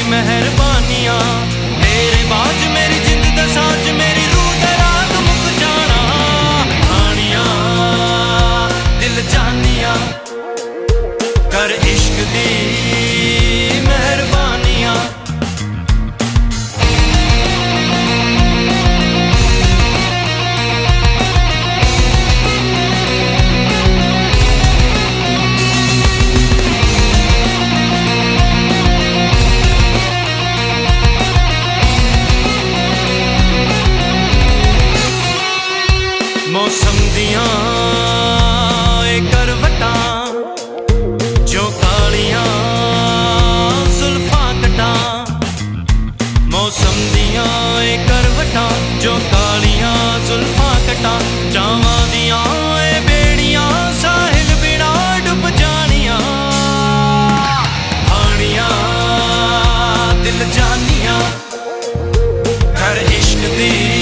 मेहरबानियां तेरे बाज मेरी जिंद दा साज मेरी रूह दा राग मुक जाना कहानियां दिल जानियां कर इश्क दी मेहरबानियां मौसम दियां करवटां जो कालियां जुल्फां कटां मौसम दियां करवटां जो कालियां जुल्फां कटां चावां दियां बेड़ियां साहिल बिना डुब जानियां हानियां दिल जानियां कर इश्क दी